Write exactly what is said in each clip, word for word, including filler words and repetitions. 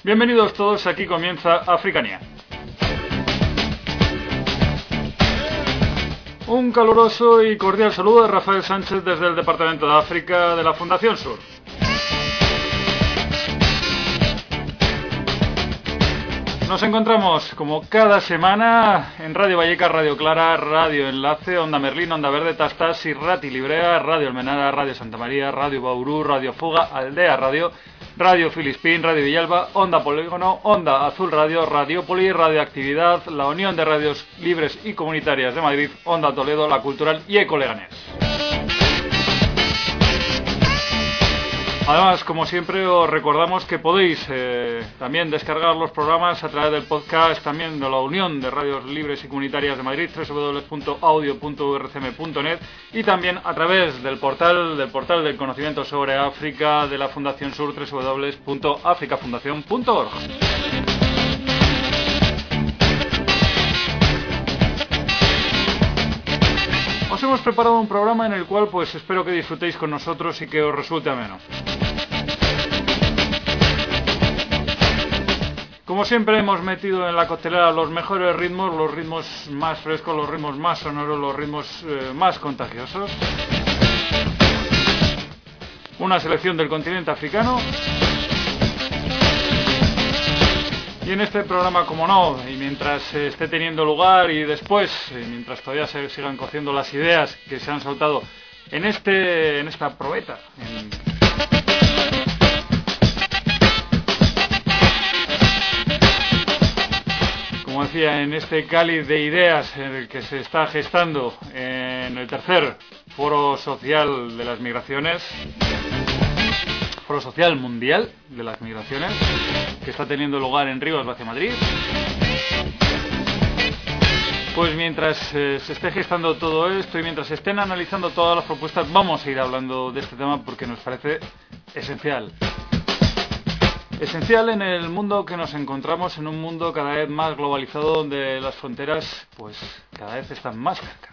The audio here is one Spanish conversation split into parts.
Bienvenidos todos, aquí comienza Africania. Un caluroso y cordial saludo de Rafael Sánchez desde el Departamento de África de la Fundación Sur. Nos encontramos como cada semana en Radio Vallecas, Radio Clara, Radio Enlace, Onda Merlín, Onda Verde, Tastas, Rati Librea, Radio Almenara, Radio Santa María, Radio Bauru, Radio Fuga, Aldea Radio, Radio Filispín, Radio Villalba, Onda Polígono, Onda Azul Radio, Radiópolis, Radioactividad, la Unión de Radios Libres y Comunitarias de Madrid, Onda Toledo, La Cultural y Eco Leganés. Además, como siempre, os recordamos que podéis eh, también descargar los programas a través del podcast también de la Unión de Radios Libres y Comunitarias de Madrid, doble u doble u doble u punto audio punto u r c m punto net, y también a través del portal del portal del conocimiento sobre África de la Fundación Sur, doble u doble u doble u punto africafundación punto org. Os hemos preparado un programa en el cual pues espero que disfrutéis con nosotros y que os resulte ameno. Como siempre hemos metido en la coctelera los mejores ritmos, los ritmos más frescos, los ritmos más sonoros, los ritmos eh, más contagiosos. Una selección del continente africano. Y en este programa, como no, y mientras esté teniendo lugar y después, y mientras todavía se sigan cociendo las ideas que se han soltado en este, en esta probeta, en... como decía, en este cáliz de ideas en el que se está gestando en el tercer Foro Social de las Migraciones, Foro Social Mundial de las Migraciones, que está teniendo lugar en Rivas, hacia Madrid. Pues mientras eh, se esté gestando todo esto y mientras se estén analizando todas las propuestas, vamos a ir hablando de este tema porque nos parece esencial. Esencial en el mundo que nos encontramos, en un mundo cada vez más globalizado, donde las fronteras pues cada vez están más cerca.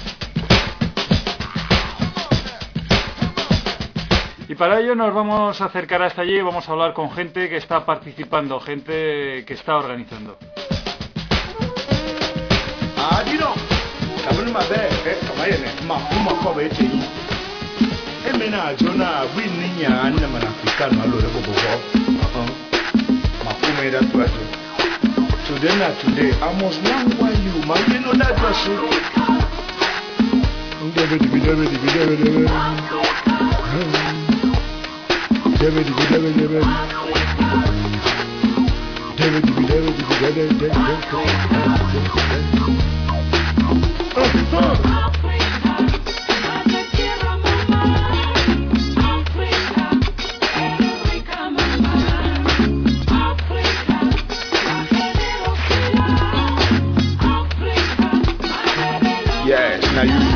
Y para ello nos vamos a acercar hasta allí y vamos a hablar con gente que está participando, gente que está organizando. Yes, now you.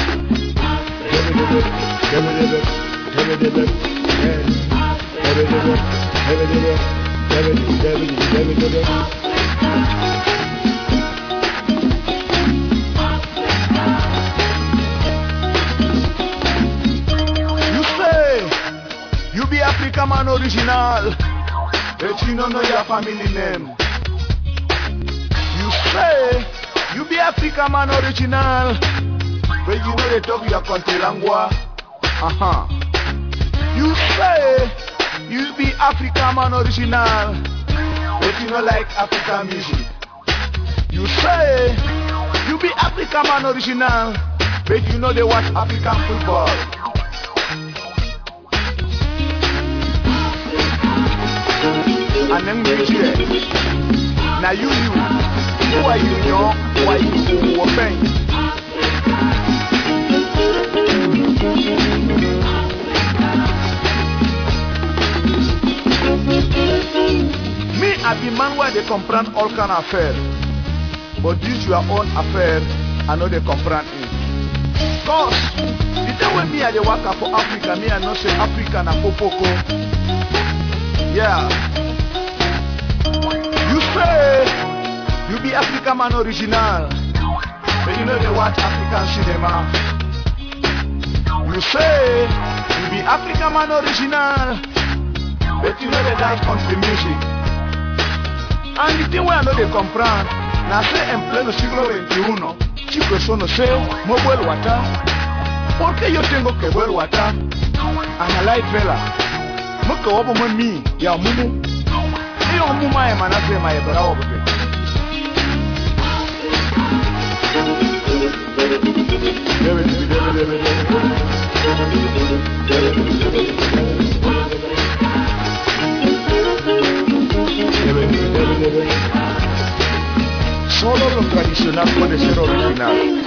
You say you be African man original, but you don't know your family name. You say you be African man original, but you know they talk your country language. Uh-huh. You say you be African man original, but you know like African music. You say you be African man original, but you know they watch African football. And then we hear, now you you, who are you, yo? Who are you, who are you? Me, I be man where they comprehend all kind of affair, but this your own affair, I know they comprehend it. Cause the day when me I dey work for Africa, me I know say Africa na popoko. Yeah. You say you be African man original, but you know they watch African cinema. You say you be African man original, but you know they dance country music. And the thing where I know they comprend, now say en pleno siglo veintiuno, chicos eso no sé, mo vuelvo acá. ¿Por qué yo tengo que vuelvo acá? Analai vela, mo que obo mo mi, ya mumu. Y yo mumu ma emanase ma ebra obo. Debe, debe, debe, debe, debe. Solo lo tradicional puede ser original.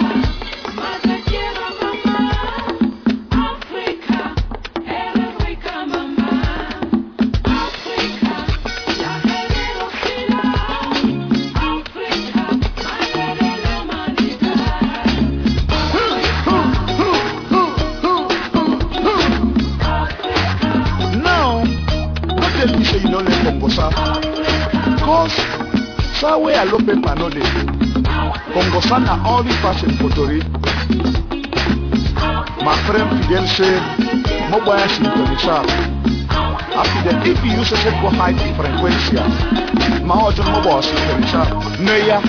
Sawe a Lope Manole, Congo Sana all the pass in Potori. My friend Fidel said, mobile sintonizar. After that, if you use a set for high frequency, my other mobile sintonizar. Neya.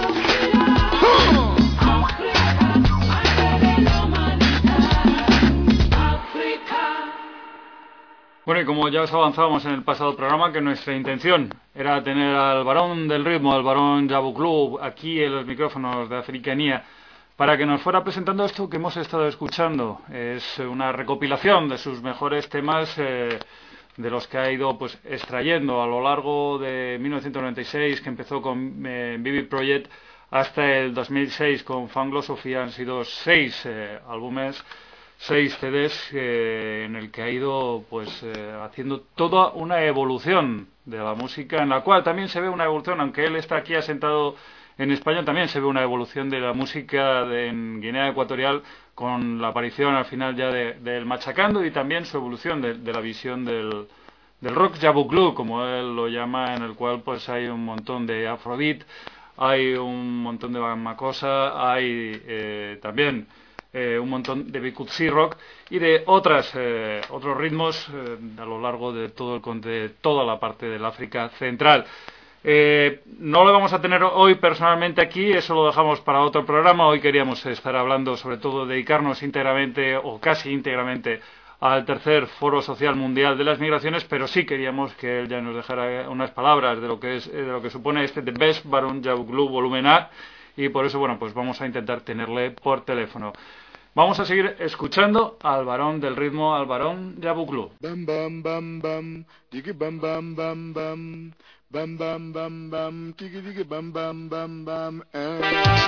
Bueno, y como ya os avanzábamos en el pasado programa, que nuestra intención era tener al varón del ritmo, al varón Yabuklou, aquí en los micrófonos de Africanía, para que nos fuera presentando esto que hemos estado escuchando. Es una recopilación de sus mejores temas, eh, de los que ha ido pues extrayendo a lo largo de mil novecientos noventa y seis, que empezó con eh, Vivid Project, hasta el dos mil seis con Fanglosophy. Han sido seis eh, álbumes, seis C Ds eh, en el que ha ido pues eh, haciendo toda una evolución de la música, en la cual también se ve una evolución, aunque él está aquí asentado en España, también se ve una evolución de la música de, en Guinea Ecuatorial, con la aparición al final ya del de, de Machacando, y también su evolución de, de la visión del, del rock Yabuklou, como él lo llama, en el cual pues hay un montón de afrobeat, hay un montón de makossa, hay eh, también Eh, un montón de Bikutsi rock y de otras eh, otros ritmos eh, a lo largo de todo el de toda la parte del África Central. Eh, no lo vamos a tener hoy personalmente aquí, eso lo dejamos para otro programa. Hoy queríamos estar hablando, sobre todo, dedicarnos íntegramente o casi íntegramente al tercer Foro Social Mundial de las Migraciones, pero sí queríamos que él ya nos dejara unas palabras de lo que es de lo que supone este The Best Baron Yabuklou Volumen A. Y por eso, bueno, pues vamos a intentar tenerle por teléfono. Vamos a seguir escuchando al varón del ritmo, al varón Yabuklou. Bam bam bam bam, digi bam bam bam bam, bam bam bam bam, digi digi bam bam bam bam. Eh.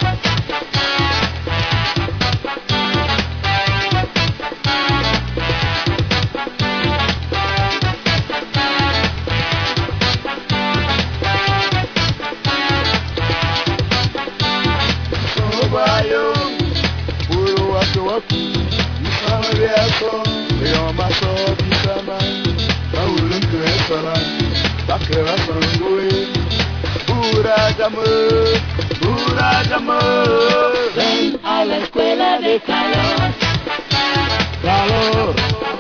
Ven a la escuela de calor. Calor.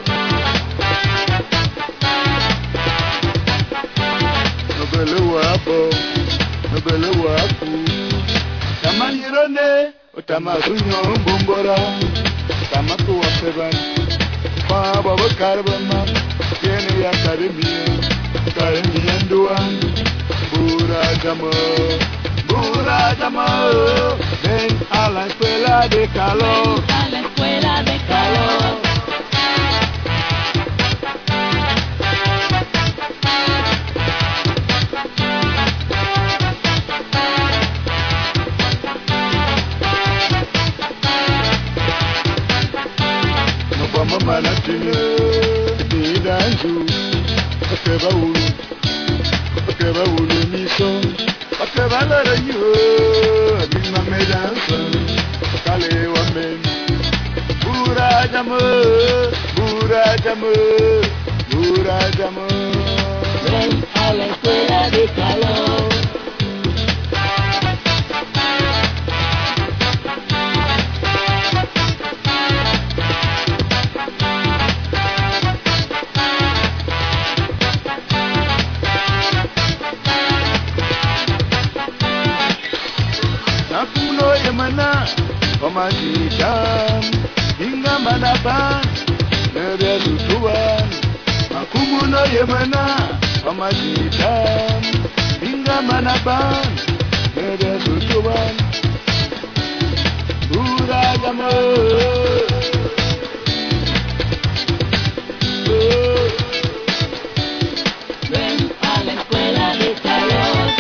No bele wapo, no bele wapo. Tamanirone, otamasunyo mbombora. Tamako waseban, pa baba karbama. Tiene ya academia, academia nduan. Bura jamo, bura jamo. Ven a la escuela de calor. Ven a la escuela de calor. No vamos a la chile, ni danzu, que va uno. Que va uno miso, que va la rayo, misma me danza, cale o amen. Bura jamo, bura jamo, bura jamo. Ven a la escuela de calor. yemana omajitam ingamba naban nebe tutuban akumuno yemana omajitam ingamba naban nebe tutuban ura yamo Ven a la escuela de Carlos.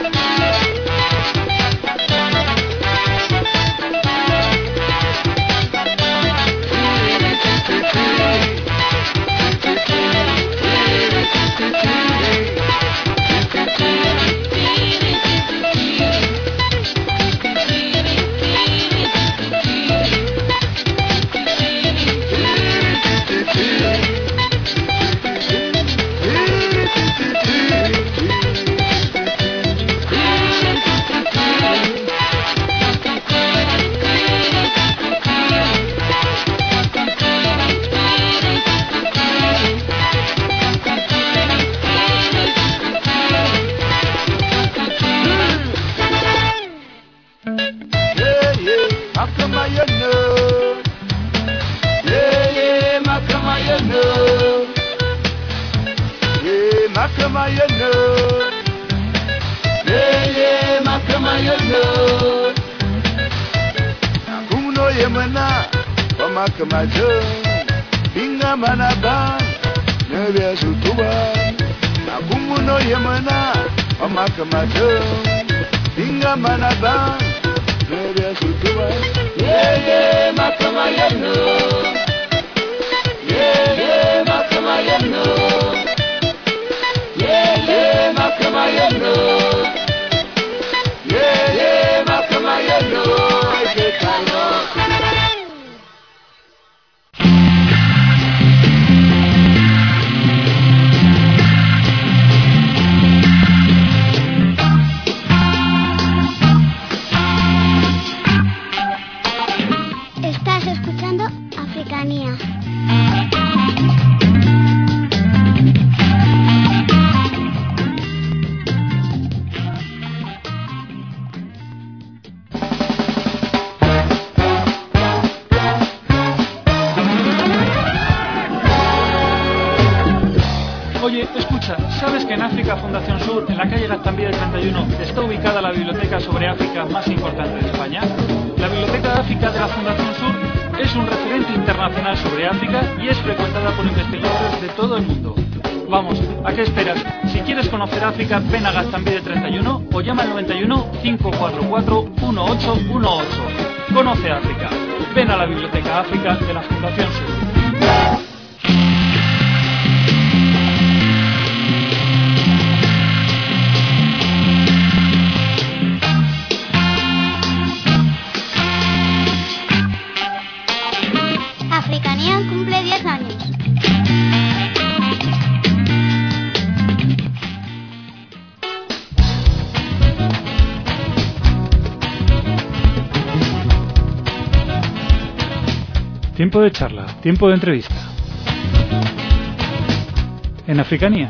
Ven a Gaztambide treinta y uno o llama al noventa y uno, cinco cuatro cuatro, uno ocho uno ocho. Conoce África. Ven a la Biblioteca África de la Fundación Sur. Africanía cumple diez años. Tiempo de charla, tiempo de entrevista. En Africanía.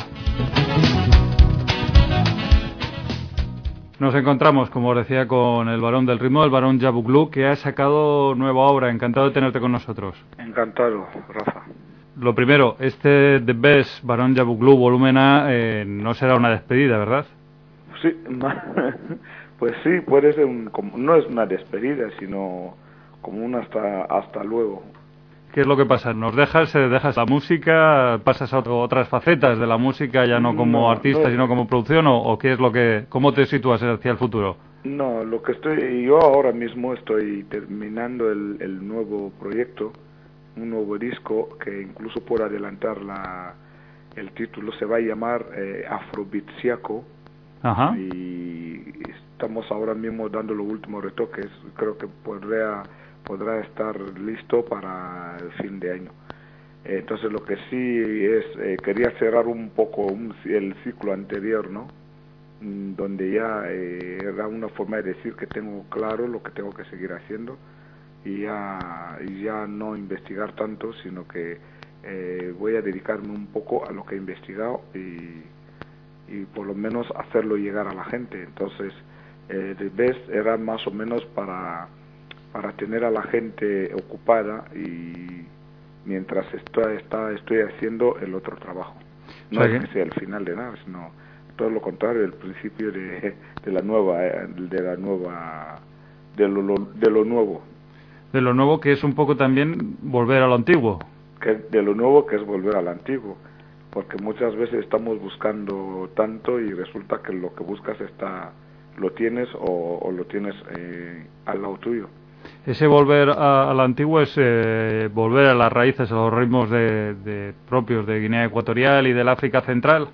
Nos encontramos, como os decía, con el varón del ritmo, el varón Yabuglu, que ha sacado nueva obra. Encantado de tenerte con nosotros. Encantado, Rafa. Lo primero, este The Best Barón Yabuglu Volumen A eh, no será una despedida, ¿verdad? Sí, pues sí, puede ser un, como, no es una despedida, sino como un hasta hasta luego. ¿Qué es lo que pasa? ¿Nos dejas, eh, dejas la música, pasas a otro, otras facetas de la música, ya no como no, artista, no, sino como producción, o, o qué es lo que, cómo te sitúas hacia el futuro? No, lo que estoy, yo ahora mismo estoy terminando el, el nuevo proyecto, un nuevo disco que incluso por adelantar la, el título se va a llamar eh, Afrobeatsiaco. Ajá. Y estamos ahora mismo dando los últimos retoques. Creo que podrá podrá estar listo para el fin de año. Eh, entonces lo que sí es, eh, quería cerrar un poco un, el ciclo anterior, ¿no? Mm, donde ya eh, era una forma de decir que tengo claro lo que tengo que seguir haciendo y ya, y ya no investigar tanto, sino que eh, voy a dedicarme un poco a lo que he investigado y, y por lo menos hacerlo llegar a la gente. Entonces, eh, The Best era más o menos para para tener a la gente ocupada y mientras estoy, está, estoy haciendo el otro trabajo. No es que sea el final de nada, sino todo lo contrario, el principio de, de la nueva, de la nueva, de lo, de lo nuevo. De lo nuevo, que es un poco también volver a lo antiguo. Que de lo nuevo, que es volver al antiguo, porque muchas veces estamos buscando tanto y resulta que lo que buscas está, lo tienes o, o lo tienes eh, al lado tuyo. Ese volver a, a lo antiguo es eh, volver a las raíces, a los ritmos de, de propios de Guinea Ecuatorial y del África Central.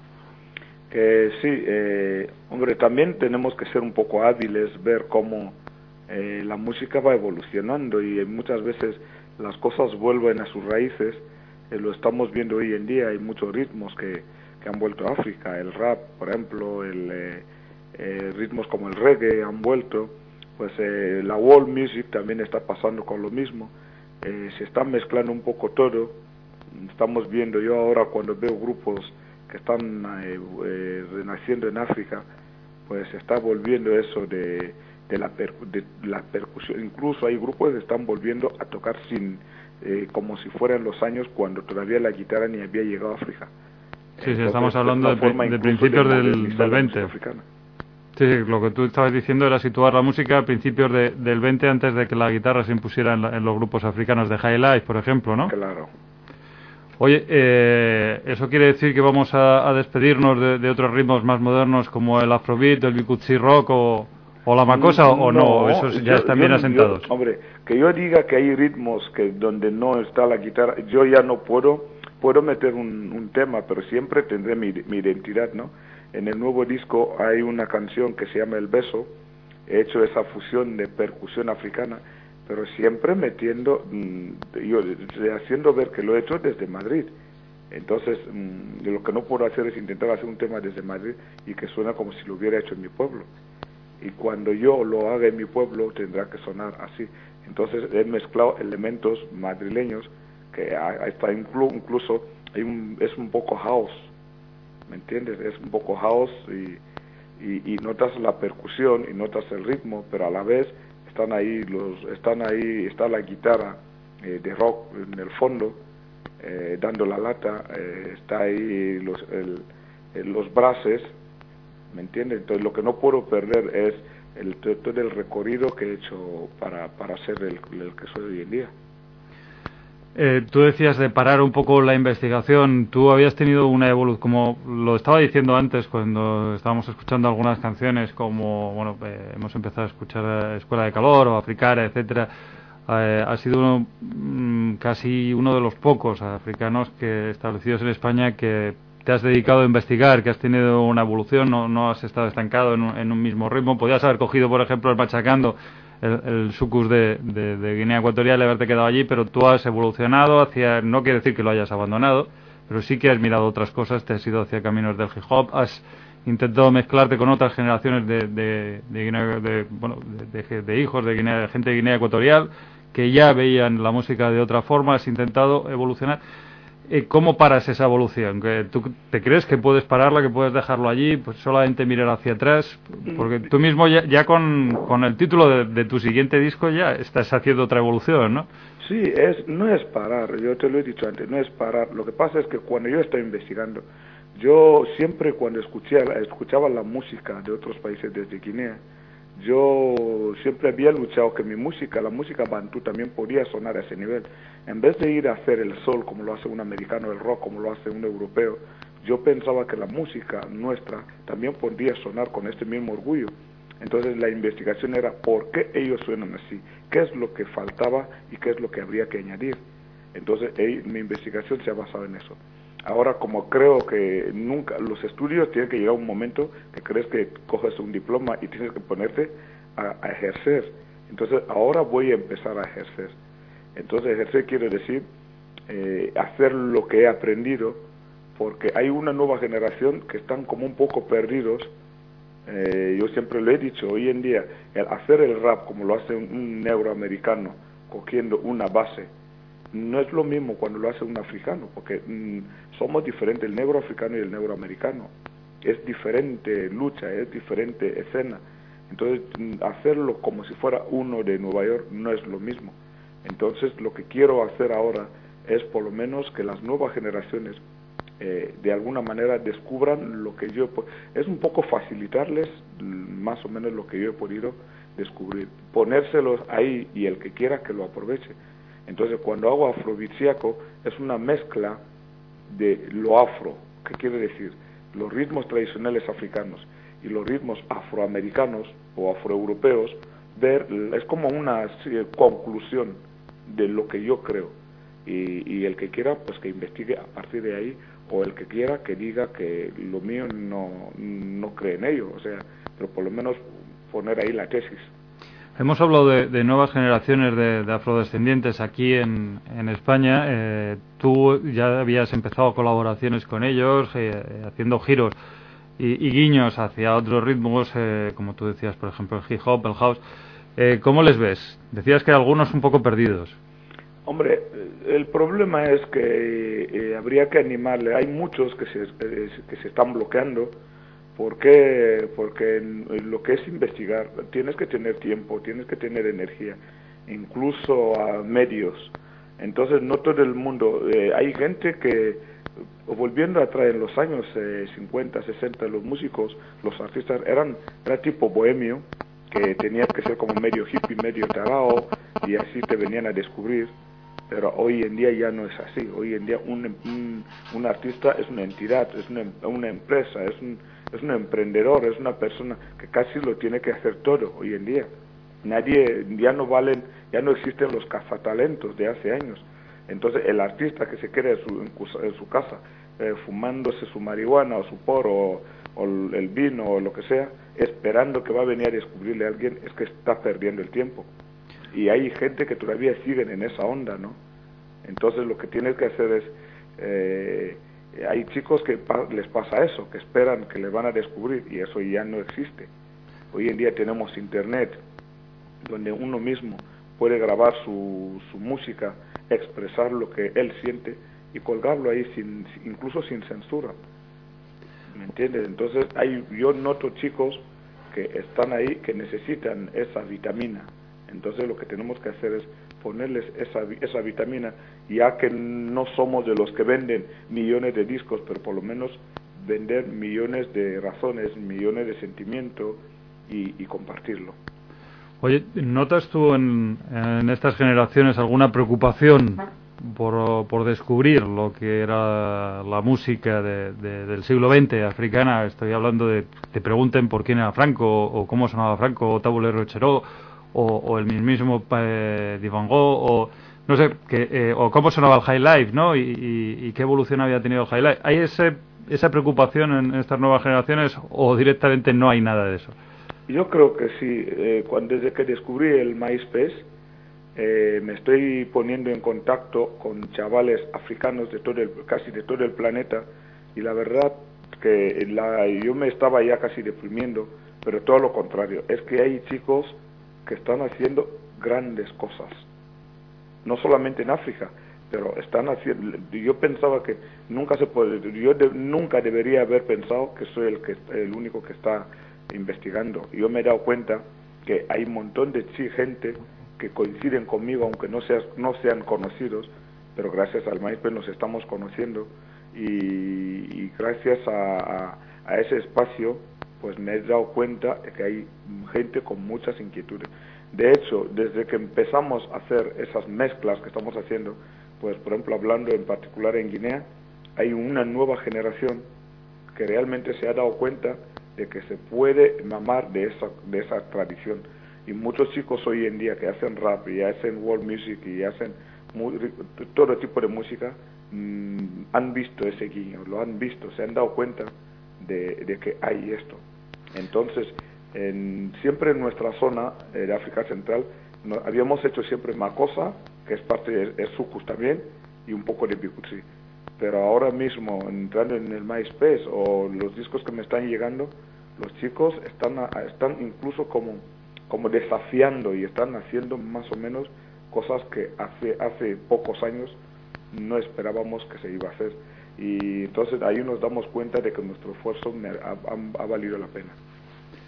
Que sí, eh, hombre, también tenemos que ser un poco hábiles, ver cómo eh, la música va evolucionando y muchas veces las cosas vuelven a sus raíces. Eh, lo estamos viendo hoy en día, hay muchos ritmos que, que han vuelto a África, el rap, por ejemplo, el, eh, eh, ritmos como el reggae han vuelto, pues eh, la world music también está pasando con lo mismo, eh, se está mezclando un poco todo. Estamos viendo, yo ahora cuando veo grupos que están eh, eh, renaciendo en África, pues se está volviendo eso de, de, la per, de la percusión. Incluso hay grupos que están volviendo a tocar sin eh, como si fueran los años cuando todavía la guitarra ni había llegado a África. Sí, Entonces, sí, estamos hablando de, de principios de del, del veinte. Sí, sí, lo que tú estabas diciendo era situar la música a principios de, del veinte, antes de que la guitarra se impusiera en, la, en los grupos africanos de High Life, por ejemplo, ¿no? Claro. Oye, eh, ¿eso quiere decir que vamos a, a despedirnos de, de otros ritmos más modernos como el Afrobeat, el Bikutsi Rock o, o la Makossa, no, o no? ¿Esos ya yo, están yo, bien asentados? Yo, hombre, que yo diga que hay ritmos que donde no está la guitarra, yo ya no puedo, puedo meter un, un tema, pero siempre tendré mi, mi identidad, ¿no? En el nuevo disco hay una canción que se llama El Beso, he hecho esa fusión de percusión africana, pero siempre metiendo, yo haciendo ver que lo he hecho desde Madrid. Entonces, lo que no puedo hacer es intentar hacer un tema desde Madrid y que suena como si lo hubiera hecho en mi pueblo. Y cuando yo lo haga en mi pueblo, tendrá que sonar así. Entonces, he mezclado elementos madrileños, que está incluso, hay un, es un poco house, ¿me entiendes? Es un poco house y, y, y notas la percusión y notas el ritmo, pero a la vez están ahí los están ahí está la guitarra eh, de rock en el fondo eh, dando la lata, eh, está ahí los el, el, los brases, ¿me entiendes? Entonces lo que no puedo perder es el todo el recorrido que he hecho para para ser el, el que soy hoy en día. Eh, tú decías de parar un poco la investigación. Tú habías tenido una evolución, como lo estaba diciendo antes cuando estábamos escuchando algunas canciones, como bueno, eh, hemos empezado a escuchar Escuela de Calor o Africara, etcétera. Eh, has sido uno, mm, casi uno de los pocos africanos que establecidos en España que te has dedicado a investigar, que has tenido una evolución, no, no has estado estancado en un, en un mismo ritmo. Podías haber cogido, por ejemplo, el machacando el, el sucus de, de, de Guinea Ecuatorial y haberte quedado allí, pero tú has evolucionado hacia, no quiere decir que lo hayas abandonado, pero sí que has mirado otras cosas, te has ido hacia caminos del hip hop, has intentado mezclarte con otras generaciones de, de, de, Guinea, de, bueno, de, de, de hijos de, Guinea, de gente de Guinea Ecuatorial que ya veían la música de otra forma, has intentado evolucionar. ¿Cómo paras esa evolución? ¿Que tú te crees que puedes pararla, que puedes dejarlo allí, pues solamente mirar hacia atrás? Porque tú mismo ya, ya con, con el título de, de tu siguiente disco ya estás haciendo otra evolución, ¿no? Sí, es, no es parar, yo te lo he dicho antes, no es parar. Lo que pasa es que cuando yo estoy investigando, yo siempre cuando escuchaba, escuchaba la música de otros países desde Guinea, yo siempre había luchado que mi música, la música bantú, también podía sonar a ese nivel. En vez de ir a hacer el soul como lo hace un americano, el rock como lo hace un europeo, yo pensaba que la música nuestra también podía sonar con este mismo orgullo. Entonces la investigación era por qué ellos suenan así, qué es lo que faltaba y qué es lo que habría que añadir. Entonces eh, mi investigación se ha basado en eso. Ahora, como creo que nunca, los estudios tienen que llegar a un momento que crees que coges un diploma y tienes que ponerte a, a ejercer. Entonces, ahora voy a empezar a ejercer. Entonces, ejercer quiere decir eh, hacer lo que he aprendido, porque hay una nueva generación que están como un poco perdidos. Eh, yo siempre lo he dicho, hoy en día, el hacer el rap como lo hace un, un neuroamericano, cogiendo una base, no es lo mismo cuando lo hace un africano, porque mmm, somos diferentes, el negro africano y el negro americano. Es diferente lucha, es diferente escena. Entonces, hacerlo como si fuera uno de Nueva York no es lo mismo. Entonces, lo que quiero hacer ahora es por lo menos que las nuevas generaciones eh, de alguna manera descubran lo que yo... Es un poco facilitarles más o menos lo que yo he podido descubrir, ponérselos ahí y el que quiera que lo aproveche. Entonces, cuando hago afrobeatsiaco, es una mezcla de lo afro, ¿qué quiere decir? Los ritmos tradicionales africanos y los ritmos afroamericanos o afroeuropeos, ver, es como una eh, conclusión de lo que yo creo, y, y el que quiera pues que investigue a partir de ahí, o el que quiera que diga que lo mío no, no cree en ello, o sea, pero por lo menos poner ahí la tesis. Hemos hablado de, de nuevas generaciones de, de afrodescendientes aquí en, en España. Eh, tú ya habías empezado colaboraciones con ellos, eh, haciendo giros y, y guiños hacia otros ritmos, eh, como tú decías, por ejemplo, el hip hop, el house. Eh, ¿Cómo les ves? Decías que algunos un poco perdidos. Hombre, el problema es que eh, habría que animarle. Hay muchos que se, eh, que se están bloqueando. ¿Por qué? Porque en, en lo que es investigar, tienes que tener tiempo, tienes que tener energía, incluso a medios. Entonces, no todo el mundo. Eh, hay gente que, volviendo atrás en los años eh, cincuenta, sesenta, los músicos, los artistas eran, era tipo bohemio, que tenías que ser como medio hippie, medio tarao, y así te venían a descubrir. Pero hoy en día ya no es así. Hoy en día un, un, un artista es una entidad, es una, una empresa, es un, es un emprendedor, es una persona que casi lo tiene que hacer todo hoy en día. Nadie, ya no valen, ya no existen los cazatalentos de hace años. Entonces el artista que se queda en su, en su casa eh, fumándose su marihuana o su porro o, o el vino o lo que sea, esperando que va a venir a descubrirle a alguien, es que está perdiendo el tiempo. Y hay gente que todavía siguen en esa onda, ¿no? Entonces lo que tienes que hacer es, eh, hay chicos que pa les pasa eso, que esperan que le van a descubrir, y eso ya no existe. Hoy en día tenemos internet, donde uno mismo puede grabar su, su música, expresar lo que él siente y colgarlo ahí, sin, incluso sin censura. ¿Me entiendes? Entonces hay, yo noto chicos que están ahí, que necesitan esa vitamina. Entonces lo que tenemos que hacer es ponerles esa, esa vitamina, ya que no somos de los que venden millones de discos, pero por lo menos vender millones de razones, millones de sentimientos y, y compartirlo. Oye, ¿notas tú en, en estas generaciones alguna preocupación por, por descubrir lo que era la música de, de, del siglo veinte africana? Estoy hablando de, te pregunten por quién era Franco, o cómo sonaba Franco, o Tabule Rocheró, o, o el mismo eh, Divango, o no sé, que, eh, o cómo sonaba el High Life, ¿no? Y, y, y qué evolución había tenido el High Life. ¿Hay ese, esa preocupación en estas nuevas generaciones, o directamente no hay nada de eso? Yo creo que sí. Eh, cuando, desde que descubrí el MySpace, eh, me estoy poniendo en contacto con chavales africanos de todo el, casi de todo el planeta, y la verdad que la, yo me estaba ya casi deprimiendo, pero todo lo contrario, es que hay chicos que están haciendo grandes cosas, no solamente en África, pero están haciendo. Yo pensaba que nunca se puede, yo de, nunca debería haber pensado que soy el que el único que está investigando. Yo me he dado cuenta que hay un montón de gente que coinciden conmigo, aunque no seas, no sean conocidos, pero gracias al MySpace nos estamos conociendo, y, y gracias a, a, a ese espacio pues me he dado cuenta de que hay gente con muchas inquietudes. De hecho, desde que empezamos a hacer esas mezclas que estamos haciendo, pues por ejemplo, hablando en particular en Guinea, hay una nueva generación que realmente se ha dado cuenta de que se puede mamar de esa, de esa tradición. Y muchos chicos hoy en día que hacen rap y hacen world music y hacen muy, todo tipo de música, mmm, han visto ese guiño, lo han visto, se han dado cuenta de, de que hay esto. Entonces, en, siempre en nuestra zona eh, de África Central, no, habíamos hecho siempre Makossa, que es parte de, de Sucus también, y un poco de Bikutsi. Pero ahora mismo, entrando en el MySpace o los discos que me están llegando, los chicos están, a, están incluso como, como desafiando y están haciendo más o menos cosas que hace, hace pocos años no esperábamos que se iba a hacer. Y entonces ahí nos damos cuenta de que nuestro esfuerzo ha, ha, ha valido la pena.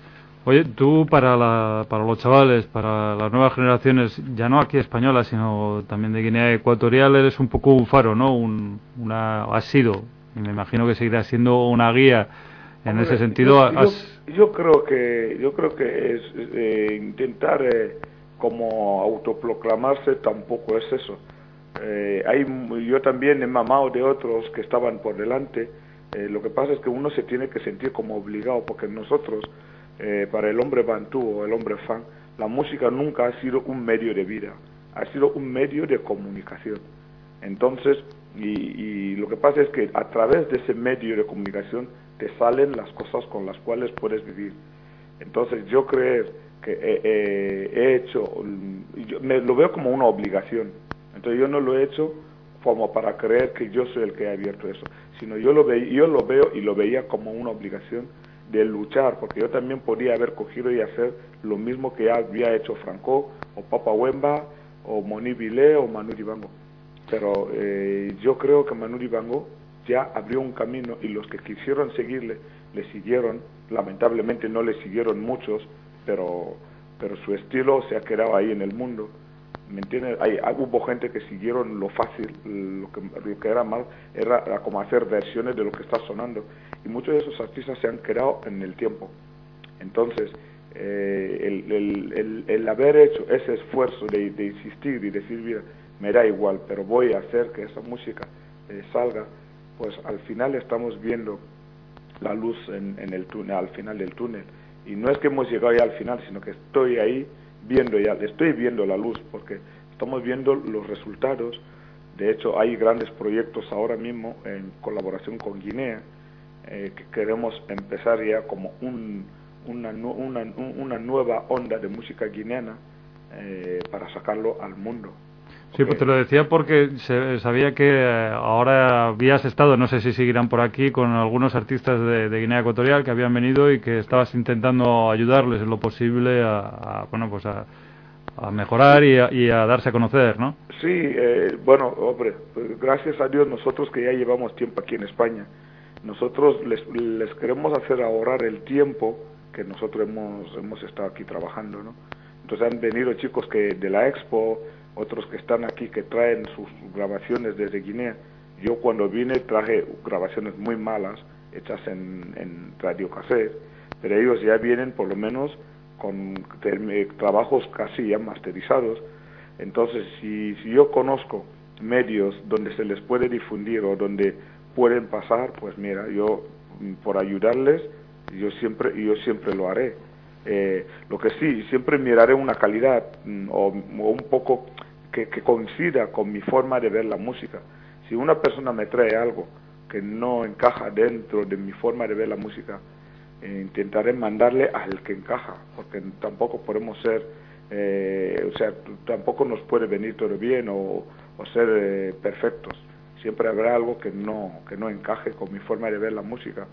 Oye, tú para, la, para los chavales, para las nuevas generaciones, ya no aquí españolas, sino también de Guinea Ecuatorial, eres un poco un faro, ¿no? Un, una, has sido, y me imagino que seguirás siendo una guía en Hombre, ese sentido. Yo, has... yo, yo creo que yo creo que es eh, intentar eh, como autoproclamarse tampoco es eso. Eh, hay, yo también he mamado de otros que estaban por delante. Eh, lo que pasa es que uno se tiene que sentir como obligado, porque nosotros, eh, para el hombre bantú o el hombre fan, la música nunca ha sido un medio de vida, ha sido un medio de comunicación. Entonces, y, y lo que pasa es que a través de ese medio de comunicación te salen las cosas con las cuales puedes vivir. Entonces yo creo que eh, eh, he hecho, yo me, lo veo como una obligación. Entonces yo no lo he hecho como para creer que yo soy el que ha abierto eso, sino yo lo, ve, yo lo veo y lo veía como una obligación de luchar, porque yo también podía haber cogido y hacer lo mismo que había hecho Franco, o Papa Wemba, o Moni Vilé, o Manu Dibango. Pero eh, yo creo que Manu Dibango ya abrió un camino y los que quisieron seguirle, le siguieron. Lamentablemente no le siguieron muchos, pero, pero su estilo se ha quedado ahí en el mundo. ¿Me entiendes? Hay, hubo gente que siguieron lo fácil, lo que, lo que era mal, era, era como hacer versiones de lo que está sonando. Y muchos de esos artistas se han quedado en el tiempo. Entonces, eh, el, el, el, el haber hecho ese esfuerzo de, de insistir y decir, mira, me da igual, pero voy a hacer que esa música eh, salga, pues al final estamos viendo la luz en, en el túnel, al final del túnel. Y no es que hemos llegado ya al final, sino que estoy ahí viendo ya, estoy viendo la luz, porque estamos viendo los resultados. De hecho, hay grandes proyectos ahora mismo en colaboración con Guinea, eh, que queremos empezar ya como un, una, una, una nueva onda de música guineana eh, para sacarlo al mundo. Sí, pues te lo decía porque se, sabía que eh, ahora habías estado, no sé si seguirán por aquí, con algunos artistas de, de Guinea Ecuatorial que habían venido y que estabas intentando ayudarles en lo posible a, a bueno, pues a, a mejorar y a, y a darse a conocer, ¿no? Sí, eh, bueno, hombre, pues gracias a Dios nosotros que ya llevamos tiempo aquí en España, nosotros les, les queremos hacer ahorrar el tiempo que nosotros hemos, hemos estado aquí trabajando, ¿no? Entonces han venido chicos que de la Expo, otros que están aquí que traen sus grabaciones desde Guinea. Yo cuando vine traje grabaciones muy malas hechas en, en radiocassette, pero ellos ya vienen por lo menos con eh, trabajos casi ya masterizados. Entonces si, si yo conozco medios donde se les puede difundir o donde pueden pasar, pues mira, yo por ayudarles yo siempre yo siempre lo haré. Eh, lo que sí, siempre miraré una calidad mm, o, o un poco que, que coincida con mi forma de ver la música. Si una persona me trae algo que no encaja dentro de mi forma de ver la música, eh, intentaré mandarle al que encaja, porque tampoco podemos ser, eh, o sea, tampoco nos puede venir todo bien o, o ser eh, perfectos. Siempre habrá algo que no, que no encaje con mi forma de ver la música.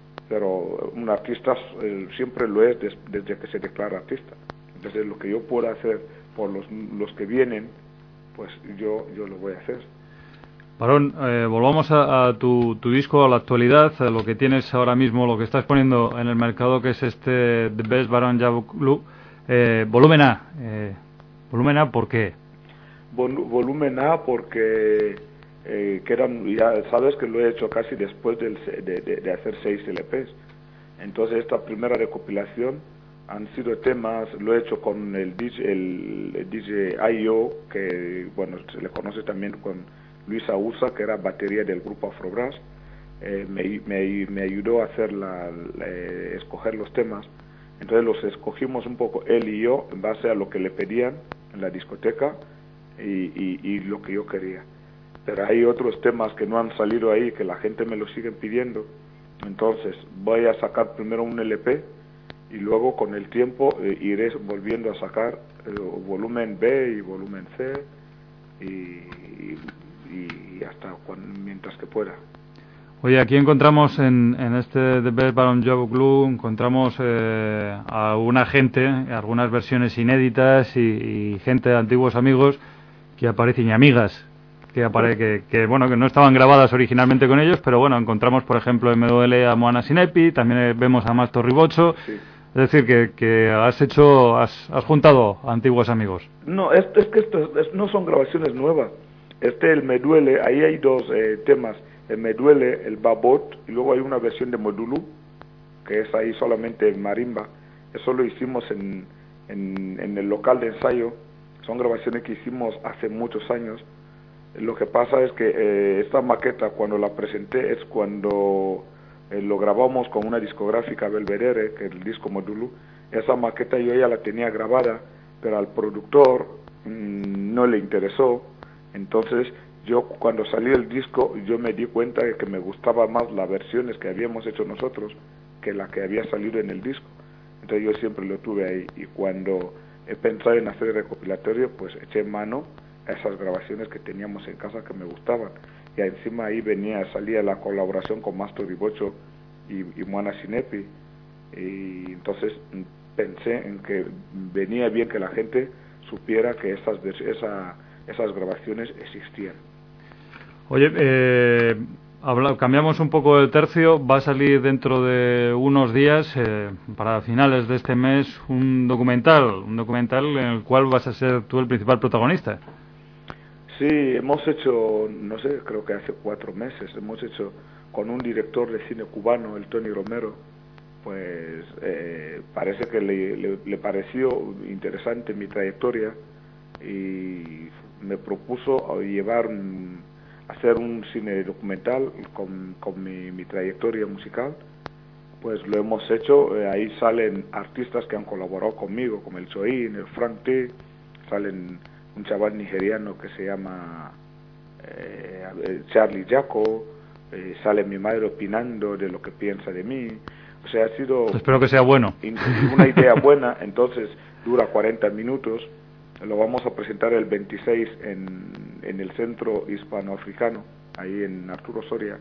Pero un artista eh, siempre lo es des, desde que se declara artista. Entonces lo que yo pueda hacer por los, los que vienen, pues yo yo lo voy a hacer. Barón, eh, volvamos a, a tu, tu disco, a la actualidad, a lo que tienes ahora mismo, lo que estás poniendo en el mercado, que es este The Best Baron Jabuglu, eh, volumen A. Eh, volumen A, ¿por qué? Vol, volumen A porque Eh, que eran, ya sabes que lo he hecho casi después del, de, de, de hacer seis L Pes. Entonces esta primera recopilación han sido temas, lo he hecho con el D J, el, el D J I O, que bueno, se le conoce también con Luis Ausa, que era batería del grupo Afrobrass. Eh, me, me, me ayudó a hacer la, la, escoger los temas. Entonces los escogimos un poco él y yo en base a lo que le pedían en la discoteca y, y, y lo que yo quería. Pero hay otros temas que no han salido ahí, que la gente me lo sigue pidiendo. Entonces voy a sacar primero un L P y luego con el tiempo eh, iré volviendo a sacar eh, volumen B y volumen C y, y, y hasta cuando, mientras que pueda. Oye, aquí encontramos en, en este The Best Baron Jabuglu, encontramos eh, a alguna gente, algunas versiones inéditas y, y gente de antiguos amigos que aparecen, y amigas que aparece que, que bueno que no estaban grabadas originalmente con ellos, pero bueno, encontramos por ejemplo en M W L a Moana Sinepi, también vemos a Mastor Ribocho, sí. Es decir, que, que has hecho, has, has juntado a antiguos amigos. No, es, es que esto es, no son grabaciones nuevas. Este, el Me Duele, ahí hay dos eh, temas, el Me Duele, el Babot, y luego hay una versión de Modulú, que es ahí solamente en marimba. Eso lo hicimos en, en, en el local de ensayo. Son grabaciones que hicimos hace muchos años. Lo que pasa es que eh, esta maqueta, cuando la presenté, es cuando eh, lo grabamos con una discográfica, Belvedere, que es el disco Modulú. Esa maqueta yo ya la tenía grabada, pero al productor mmm, no le interesó. Entonces yo, cuando salió el disco, yo me di cuenta de que me gustaba más las versiones que habíamos hecho nosotros que la que había salido en el disco. Entonces yo siempre lo tuve ahí, y cuando he pensado en hacer el recopilatorio, pues eché mano a esas grabaciones que teníamos en casa que me gustaban, y encima ahí venía, salía la colaboración con Mastro Dibocho y, y Moana Sinepi, y entonces pensé en que venía bien que la gente supiera que esas, esa, esas grabaciones existían. Oye, eh, habla, cambiamos un poco el tercio. Va a salir dentro de unos días, eh, para finales de este mes, un documental, un documental en el cual vas a ser tú el principal protagonista. Sí, hemos hecho, no sé, creo que hace cuatro meses, hemos hecho con un director de cine cubano, el Tony Romero. Pues eh, parece que le, le, le pareció interesante mi trayectoria y me propuso llevar, hacer un cine documental con, con mi, mi trayectoria musical. Pues lo hemos hecho. Eh, ahí salen artistas que han colaborado conmigo, como el Choín, el Frank T, salen un chaval nigeriano que se llama eh, Charlie Jaco, eh, sale mi madre opinando de lo que piensa de mí. O sea, ha sido... Espero que sea bueno. Una idea buena. Entonces dura cuarenta minutos. Lo vamos a presentar el veintiséis en, en el Centro Hispanoafricano, ahí en Arturo Soria.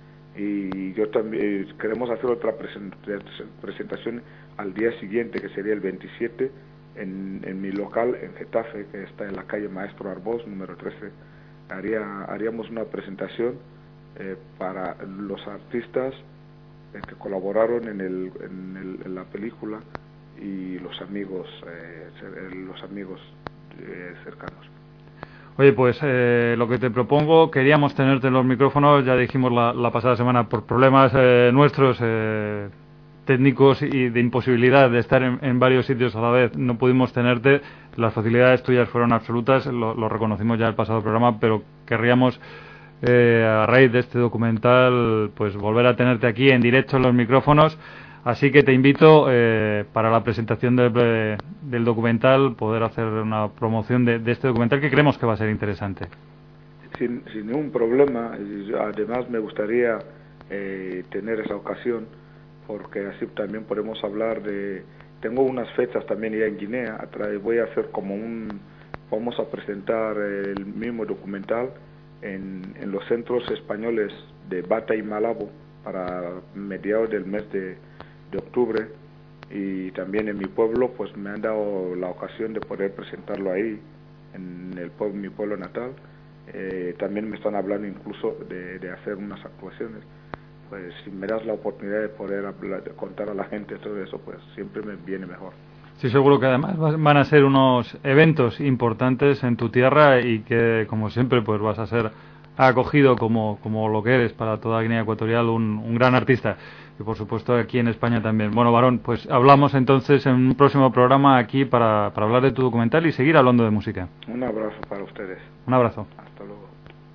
Y yo también queremos hacer otra presentación al día siguiente, que sería el veintisiete, en, en mi local en Getafe, que está en la calle Maestro Arbós, número trece. Haría, haríamos una presentación eh, para los artistas eh, que colaboraron en, el, en, el, en la película, y los amigos, eh, los amigos eh, cercanos. Oye, pues eh, lo que te propongo, queríamos tenerte en los micrófonos, ya dijimos la, la pasada semana, por problemas eh, nuestros eh, técnicos y de imposibilidad de estar en, en varios sitios a la vez, no pudimos tenerte. Las facilidades tuyas fueron absolutas, lo, lo reconocimos ya en el pasado programa, pero querríamos, eh, a raíz de este documental, pues volver a tenerte aquí en directo en los micrófonos. Así que te invito, eh, para la presentación del, eh, del documental, poder hacer una promoción de, de este documental, que creemos que va a ser interesante. Sin, sin ningún problema. Además me gustaría eh, tener esa ocasión, porque así también podemos hablar de... Tengo unas fechas también ya en Guinea. Voy a hacer como un... Vamos a presentar el mismo documental en, en los centros españoles de Bata y Malabo para mediados del mes de... de octubre, y también en mi pueblo pues me han dado la ocasión de poder presentarlo ahí en el pueblo, mi pueblo natal. Eh, también me están hablando incluso de, de hacer unas actuaciones. Pues si me das la oportunidad de poder hablar, de contar a la gente todo eso, pues siempre me viene mejor. Sí, seguro que además van a ser unos eventos importantes en tu tierra, y que, como siempre, pues vas a ser acogido como, como lo que eres para toda Guinea Ecuatorial, un, un gran artista. Y por supuesto aquí en España también. Bueno, Barón, pues hablamos entonces en un próximo programa aquí para, para hablar de tu documental y seguir hablando de música. Un abrazo para ustedes. Un abrazo. Hasta luego.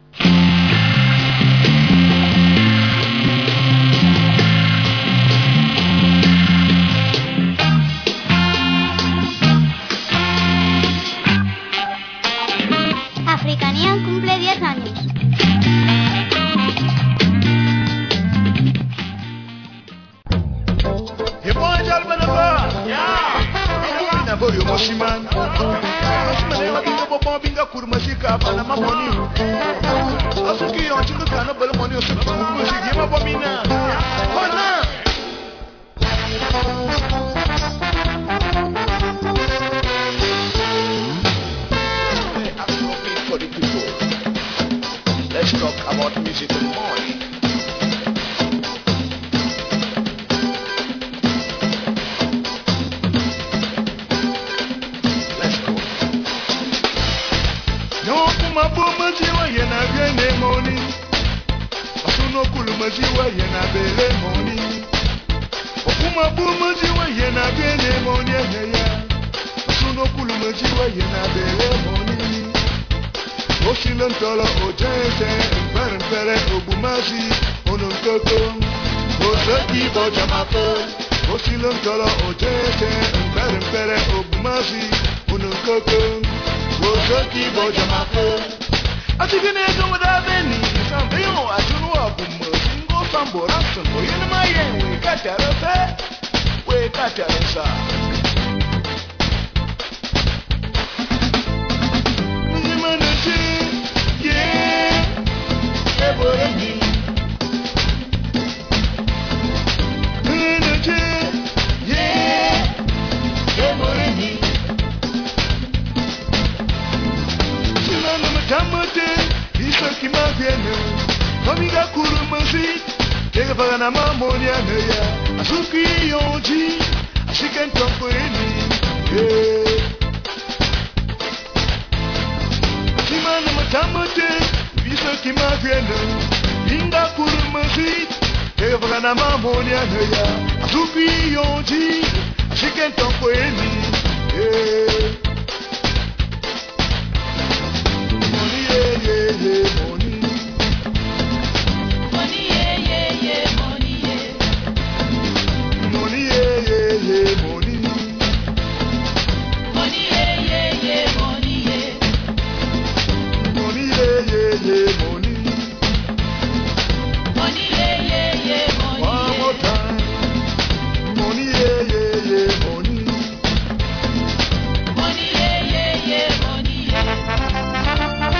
Africanía cumple diez años. Boyo Moshiman, Osmane Binga Bobo Binga Kurmashika, Panama Money. Asuki on Chico Cano Belmoni, Osuki, Yama Bomina. Hona! I'm talking for the people. Let's talk about music and money. Okuma buma jiwa yena gene money. Asuno kuluma jiwa yena bele money. Okuma buma jiwa yena gene money ya. Asuno kuluma jiwa yena bele money. Oshilan tola ojete, mbere mbere obumazi, onunkoko. Osaki boja mafe. Oshilan tola ojete, mbere mbere obumazi, onunkoko. Osaki boja mafe. Atigene go wadabeni, sambeyo atunu abumo, singo sambora sango yena maye, we katara we katara sa. Yeah, everybody. Energy, yeah, everybody. Sinana matamate, isa kimaviene. Amiga kurumasi, kega pagana mamonia neya. Asuki yonji, asiken tompeni. Yeah. Simana matamate, visa kima viene, inga kurumasi, ega pagana mamonia neya, asupi yonji, chicken tonko eni, eh. Money, yeah, yeah, yeah, money. Money, yeah, yeah, yeah, money, yeah. Money, yeah, yeah, yeah, money. Money, yeah, yeah, yeah, money, yeah. Money, yeah, yeah, yeah, money. Money, yeah, yeah, yeah, money, One more yeah. time. Money, yeah, yeah, yeah, money. Money, yeah, yeah, yeah, money, yeah.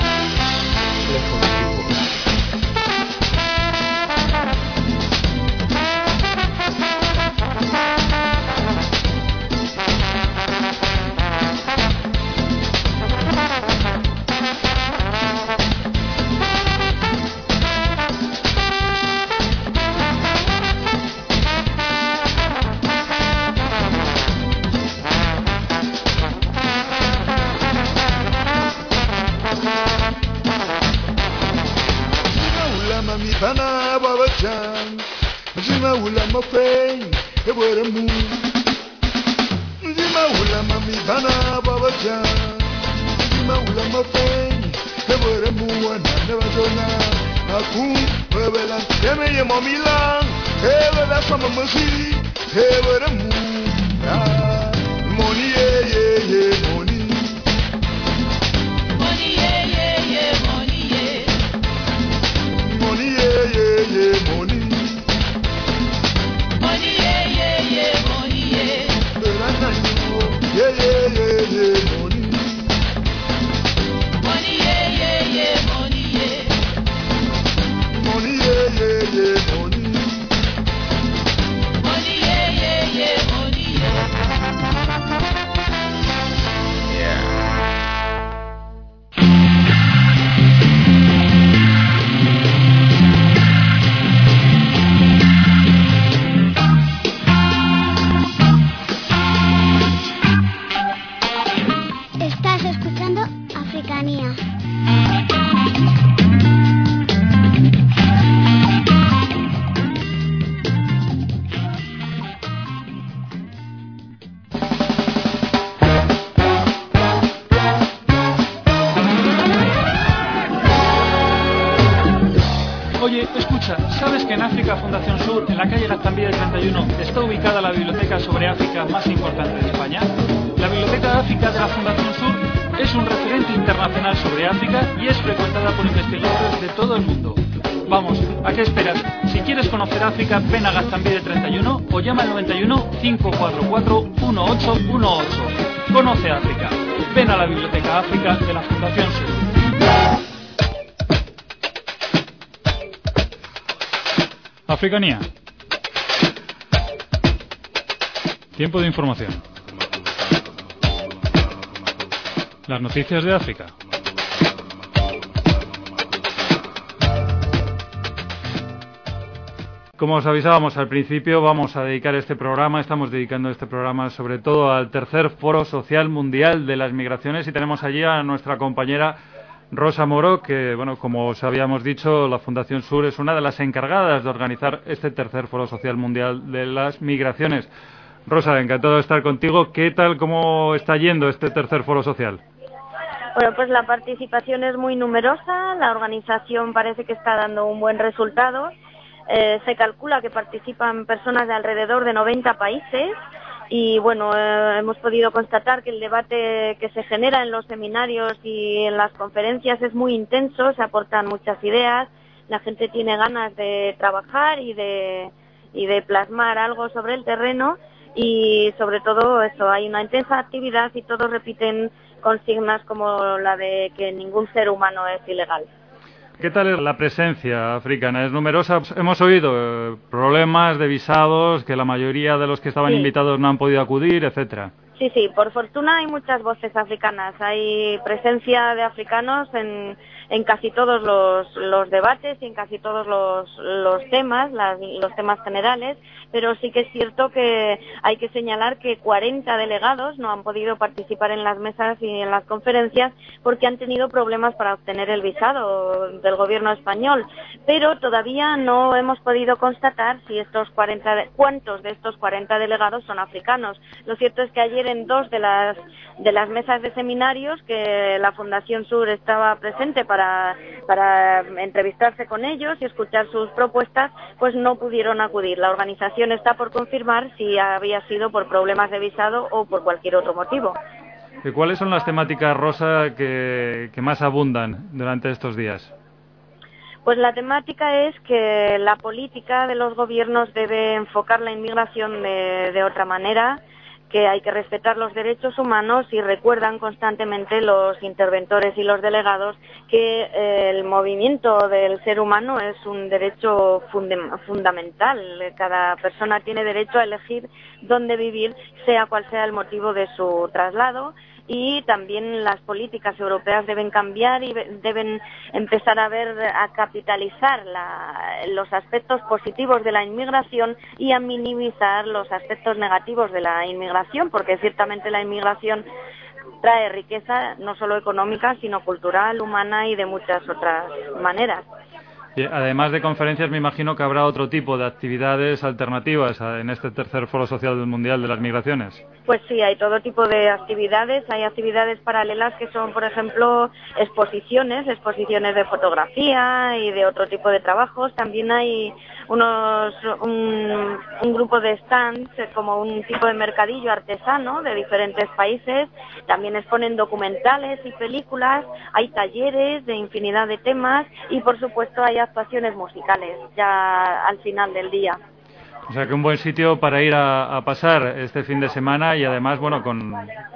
Mami bana baba chan, Nzima ula mafei, ebore mu. Nzima ula mami bana baba chan, Nzima ula mafei, ebore mu wana neba zona. Aku webela yeme ye mami lang, ebela sama masi, ebore mu. Ah, money yeah yeah yeah money. Money, yeah, yeah, yeah, money, yeah. Money yeah yeah yeah money. Money, yeah, yeah, yeah, money, yeah. Yeah, yeah, yeah, yeah, money. Money, yeah, yeah, yeah, money, yeah. Money, yeah, yeah, yeah, money. Money, yeah, yeah, yeah, money, yeah. Estás escuchando Africanía. Oye, escucha, ¿sabes que en África Fundación Sur, en la calle Gaztambide treinta y uno, está ubicada la biblioteca sobre África más importante de España? La Biblioteca de África de la Fundación Sur es un referente internacional sobre África y es frecuentada por investigadores de todo el mundo. Vamos, ¿a qué esperas? Si quieres conocer África, ven a Gaztambide treinta y uno o llama al noventa y uno, cinco cuatro cuatro, uno ocho uno ocho. Conoce África. Ven a la Biblioteca África de la Fundación Sur. Africanía. Tiempo de información. Las noticias de África. Como os avisábamos al principio, vamos a dedicar este programa, estamos dedicando este programa sobre todo al tercer Foro Social Mundial de las Migraciones y tenemos allí a nuestra compañera Rosa Moro, que, bueno, como os habíamos dicho, la Fundación Sur es una de las encargadas de organizar este tercer Foro Social Mundial de las Migraciones. Rosa, encantado de estar contigo. ¿Qué tal, cómo está yendo este tercer Foro Social? Bueno, pues la participación es muy numerosa, la organización parece que está dando un buen resultado. Eh, se calcula que participan personas de alrededor de noventa países y, bueno, eh, hemos podido constatar que el debate que se genera en los seminarios y en las conferencias es muy intenso, se aportan muchas ideas, la gente tiene ganas de trabajar y de, y de plasmar algo sobre el terreno y, sobre todo, eso, hay una intensa actividad y todos repiten consignas como la de que ningún ser humano es ilegal. ¿Qué tal es la presencia africana? ¿Es numerosa? Hemos oído eh, problemas de visados, que la mayoría de los que estaban sí. invitados no han podido acudir, etcétera. Sí, sí, por fortuna hay muchas voces africanas, hay presencia de africanos en, en casi todos los, los debates y en casi todos los, los temas, las, los temas generales, pero sí que es cierto que hay que señalar que cuarenta delegados no han podido participar en las mesas y en las conferencias porque han tenido problemas para obtener el visado del gobierno español, pero todavía no hemos podido constatar si estos cuarenta, cuántos de estos cuarenta delegados son africanos. Lo cierto es que ayer en dos de las de las mesas de seminarios que la Fundación Sur estaba presente para para entrevistarse con ellos y escuchar sus propuestas, pues no pudieron acudir. La organización está por confirmar si había sido por problemas de visado o por cualquier otro motivo. ¿Y cuáles son las temáticas, Rosa, que, que más abundan durante estos días? Pues la temática es que la política de los gobiernos debe enfocar la inmigración de, de otra manera, que hay que respetar los derechos humanos y recuerdan constantemente los interventores y los delegados que eh, el movimiento del ser humano es un derecho fundem- fundamental. Cada persona tiene derecho a elegir dónde vivir, sea cual sea el motivo de su traslado. Y también las políticas europeas deben cambiar y deben empezar a ver, a capitalizar la, los aspectos positivos de la inmigración y a minimizar los aspectos negativos de la inmigración, porque ciertamente la inmigración trae riqueza no solo económica, sino cultural, humana y de muchas otras maneras. Y además de conferencias, me imagino que habrá otro tipo de actividades alternativas en este tercer Foro Social Mundial de las Migraciones. Pues sí, hay todo tipo de actividades. Hay actividades paralelas que son, por ejemplo, exposiciones, exposiciones de fotografía y de otro tipo de trabajos. También hay unos un, un grupo de stands, como un tipo de mercadillo artesano de diferentes países. También exponen documentales y películas. Hay talleres de infinidad de temas y, por supuesto, hay actuaciones musicales ya al final del día. O sea que un buen sitio para ir a, a pasar este fin de semana y además, bueno, con,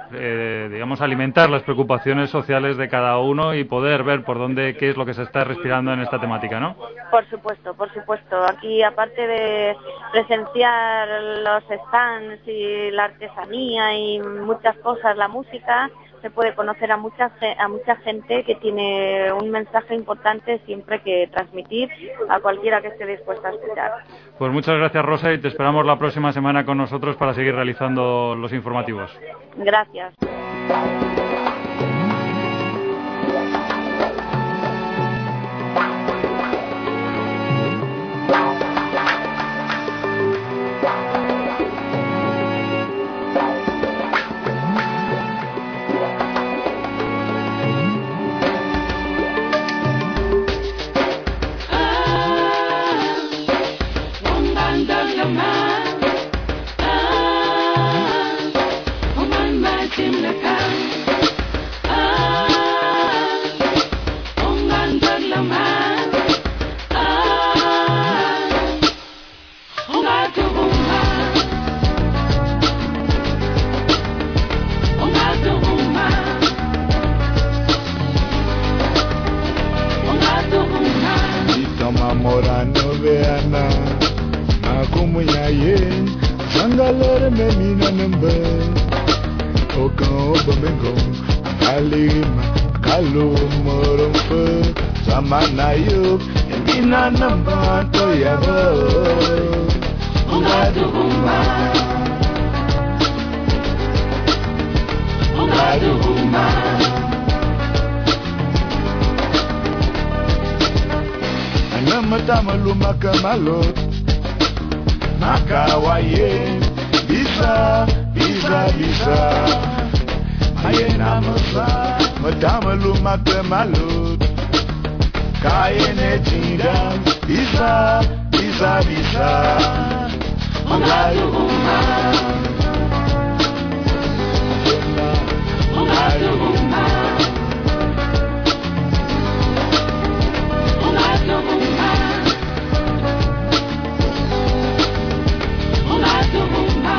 eh, digamos, alimentar las preocupaciones sociales de cada uno y poder ver por dónde, qué es lo que se está respirando en esta temática, ¿no? Por supuesto, por supuesto. Aquí, aparte de presenciar los stands y la artesanía y muchas cosas, la música, se puede conocer a mucha, a mucha gente que tiene un mensaje importante siempre que transmitir a cualquiera que esté dispuesta a escuchar. Pues muchas gracias, Rosa, y te esperamos la próxima semana con nosotros para seguir realizando los informativos. Gracias. Madamalu Makamalot Makawaye Bisa, Bisa, Bisa Mayena Masa Madamalu Makamalot Kayene Tidam Bisa, Bisa, Bisa Ongaru Uma Ongaru Uma Ongaru Uma Ongaru Uma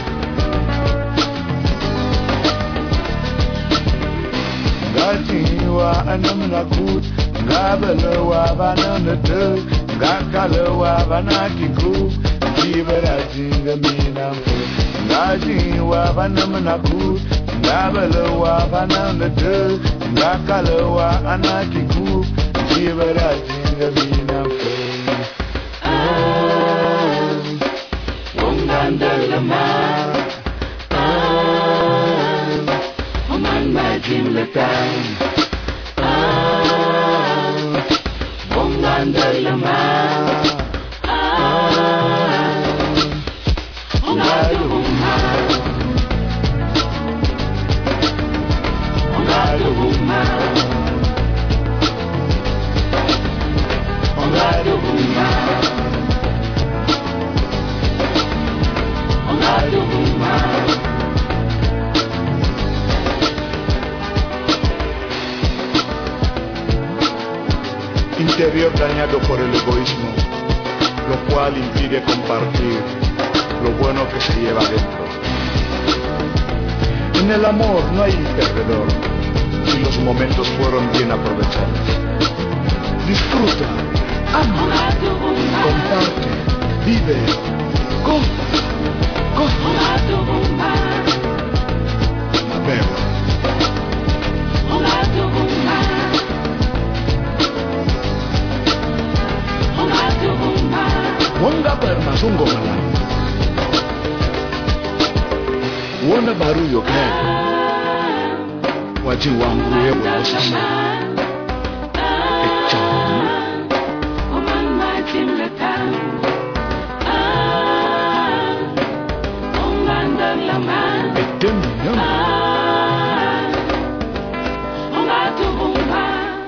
Ngatiwa anamnakut Ngabalawa bananatu Ngakalawa banakiku Ibarazinga minamfu Ngajiwa banamnaku Ngabalawa bananatu Ngakalawa anakiku Ibarazinga minamfu Oh Wongandalama Oh Oman majim letang Oh Wongandalama Interior dañado por el egoísmo, lo cual impide compartir lo bueno que se lleva dentro. En el amor no hay perdedor si los momentos fueron bien aprovechados. Disfruta, ama, comparte, vive, goza, goza. Mapema. Wanga perna sungo malam. Wana baru yoke. Waji wangu ye wala sasa. Echamu. Oman majim letan. Oman dalama. Etemu. Ongatu bunga.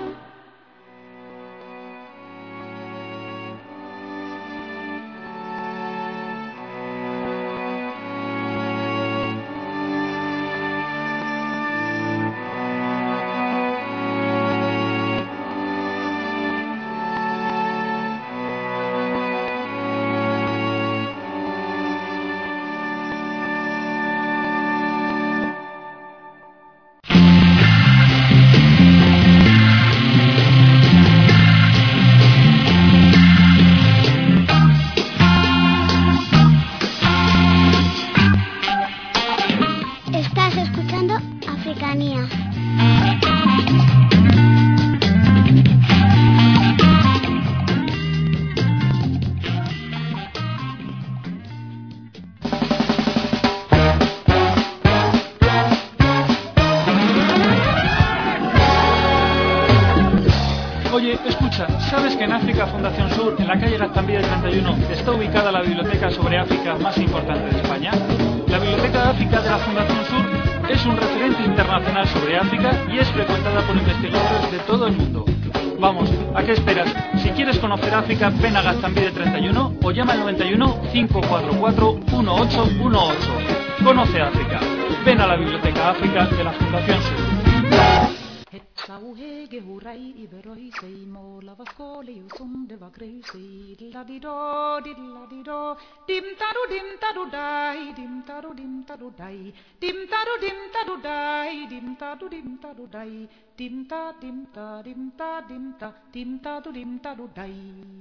¿Sabes que en África Fundación Sur, en la calle Gaztambide treinta y uno, está ubicada la biblioteca sobre África más importante de España? La Biblioteca de África de la Fundación Sur es un referente internacional sobre África y es frecuentada por investigadores de todo el mundo. Vamos, ¿a qué esperas? Si quieres conocer África, ven a Gaztambide treinta y uno o llama al noventa y uno, cinco cuatro cuatro, uno ocho uno ocho. Conoce África. Ven a la Biblioteca África de la Fundación Sur. Sauhege hurai iberoi sei mola vascole io son de vacrei sei la di do di la di do dim taru dim taru dai dim taru dim taru dai dim taru dim taru dai dim taru dim taru dai dim ta dim ta dim ta dim ta dim taru dim taru dai.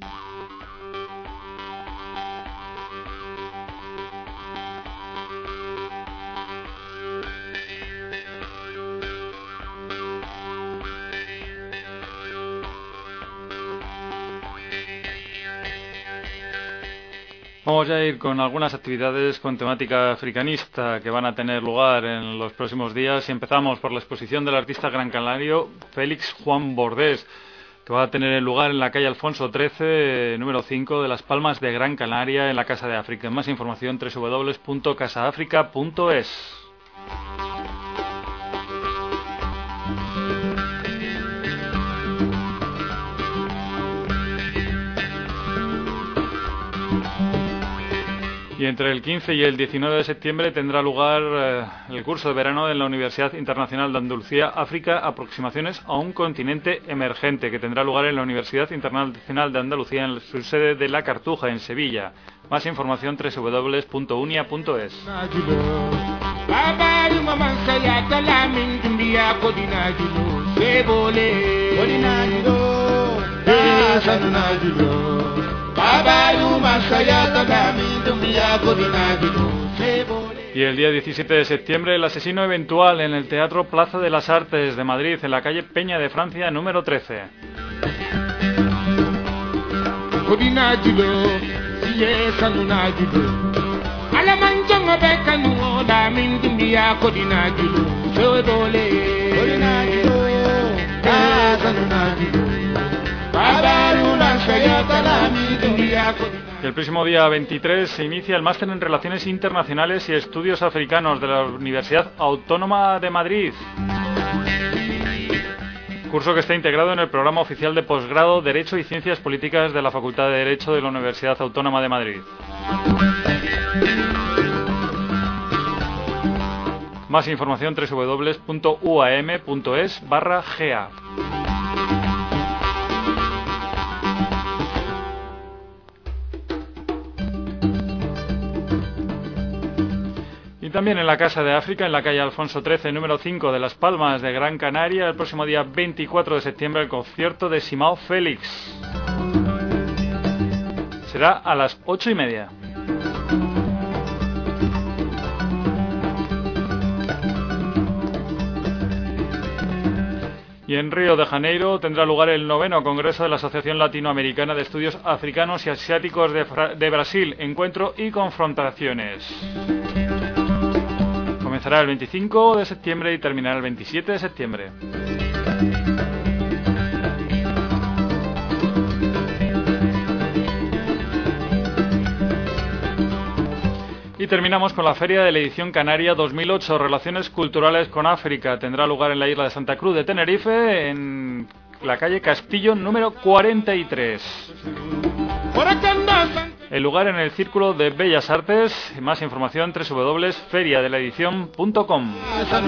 Vamos a ir con algunas actividades con temática africanista que van a tener lugar en los próximos días y empezamos por la exposición del artista gran canario Félix Juan Bordés. que va a tener lugar en la calle Alfonso trece, número cinco, de Las Palmas de Gran Canaria, en la Casa de África. Más información doble u doble u doble u punto casa africa punto es. Y entre el quince y el diecinueve de septiembre tendrá lugar eh, el curso de verano en la Universidad Internacional de Andalucía, África, aproximaciones a un continente emergente, que tendrá lugar en la Universidad Internacional de Andalucía, en su sede de La Cartuja, en Sevilla. Más información doble u doble u doble u punto unia punto es. Y el día diecisiete de septiembre, el asesino eventual en el Teatro Plaza de las Artes de Madrid, en la calle Peña de Francia, número trece. El próximo día veintitrés se inicia el Máster en Relaciones Internacionales y Estudios Africanos de la Universidad Autónoma de Madrid. Curso que está integrado en el programa oficial de posgrado Derecho y Ciencias Políticas de la Facultad de Derecho de la Universidad Autónoma de Madrid. Más información doble u doble u doble u punto u a m punto es barra g a. Y también en la Casa de África, en la calle Alfonso trece, número cinco, de Las Palmas de Gran Canaria, el próximo día veinticuatro de septiembre, el concierto de Simao Félix. Será a las ocho y media. Y en Río de Janeiro tendrá lugar el noveno Congreso de la Asociación Latinoamericana de Estudios Africanos y Asiáticos de, Fra- de Brasil, Encuentro y Confrontaciones. Comenzará el veinticinco de septiembre y terminará el veintisiete de septiembre. Y terminamos con la Feria de la Edición Canaria dos mil ocho, Relaciones Culturales con África. Tendrá lugar en la isla de Santa Cruz de Tenerife, en la calle Castillo número cuarenta y tres. El lugar en el Círculo de Bellas Artes. Más información doble u doble u doble u punto feria de la edición punto com.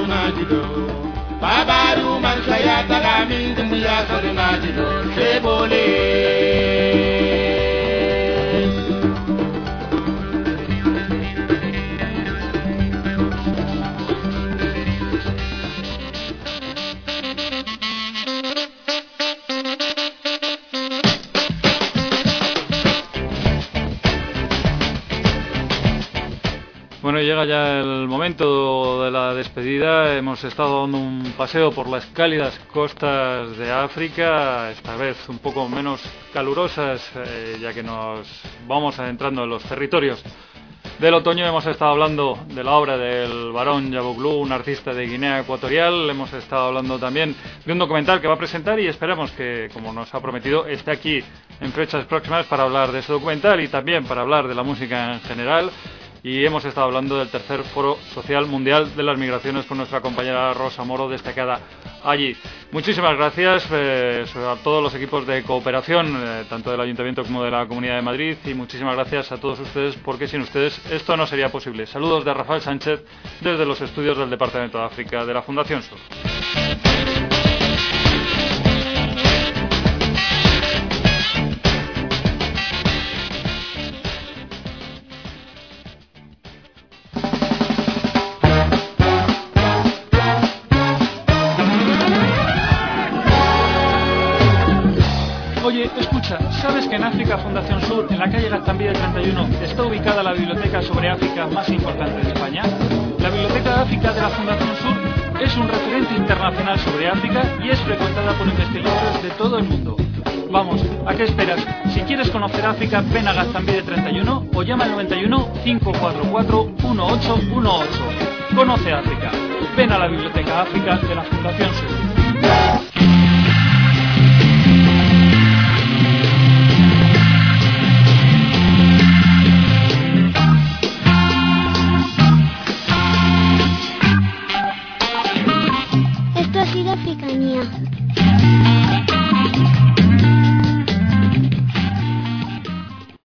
Bueno, llega ya el momento de la despedida. Hemos estado dando un paseo por las cálidas costas de África, esta vez un poco menos calurosas, eh, ya que nos vamos adentrando en los territorios del otoño. Hemos estado hablando de la obra del Barón Yaboglu, un artista de Guinea Ecuatorial. Hemos estado hablando también de un documental que va a presentar y esperamos que, como nos ha prometido, esté aquí en fechas próximas para hablar de ese documental y también para hablar de la música en general. Y hemos estado hablando del tercer Foro Social Mundial de las Migraciones con nuestra compañera Rosa Moro, destacada allí. Muchísimas gracias eh, a todos los equipos de cooperación, eh, tanto del Ayuntamiento como de la Comunidad de Madrid, y muchísimas gracias a todos ustedes, porque sin ustedes esto no sería posible. Saludos de Rafael Sánchez desde los estudios del Departamento de África de la Fundación Sur. Oye, escucha, ¿sabes que en África Fundación Sur, en la calle Gaztambide treinta y uno, está ubicada la biblioteca sobre África más importante de España? La Biblioteca de África de la Fundación Sur es un referente internacional sobre África y es frecuentada por investigadores de todo el mundo. Vamos, ¿a qué esperas? Si quieres conocer África, ven a Gaztambide treinta y uno o llama al noventa y uno, cinco cuatro cuatro, uno ocho uno ocho. Conoce África. Ven a la Biblioteca África de la Fundación Sur. España.